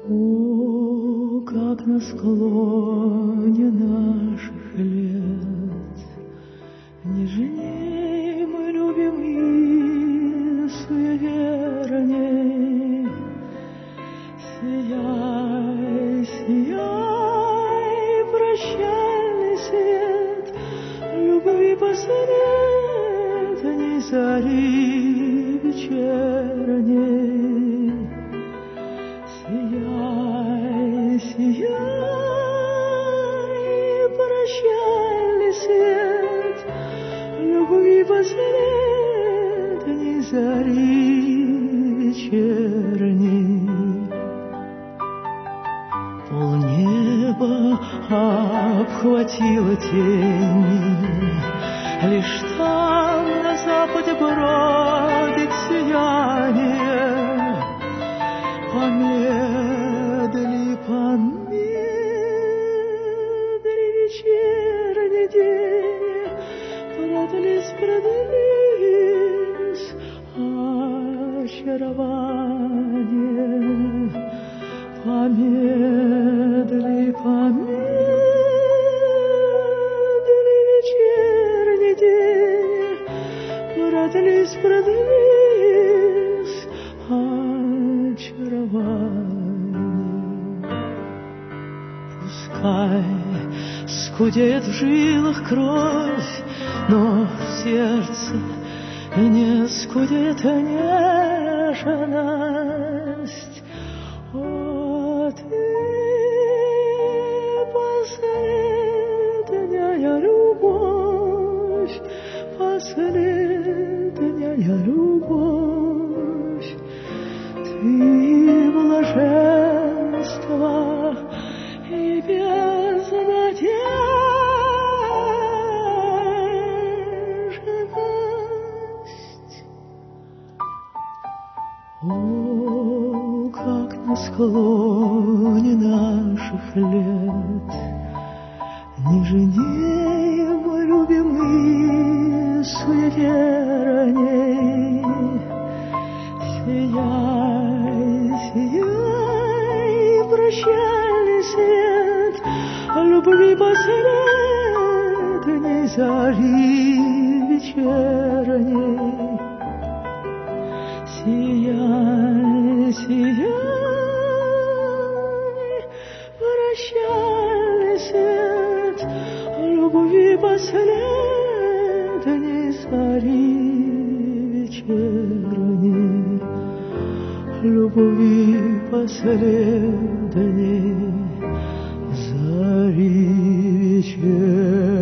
О, как на склоне наших лет нежней мой любимый суеверней. Сияй, сияй, прощальный свет любви последней зари вечерней. Сияй, сияй, прощальный свет любви последней зари вечерней. Полнеба обхватила тень, лишь там на западе бродит сияние. Помедли, помедли, вечерний день, продались, продались очарование. Помедли, помедли, вечерний день, продались, продались очарование. Пускай скудеет в жилах кровь, но в сердце не скудеет нежность. О, ты последняя любовь, последняя любовь. Ты блаженство и безнадежность. О, как на склоне наших лет нежней мой любимый суеверней. Сияй, сияй, прощальный свет любви последней зари вечерней. Сияй, сияй, прощальный свет любви последней зари вечерней. Любви последней зари вечерней.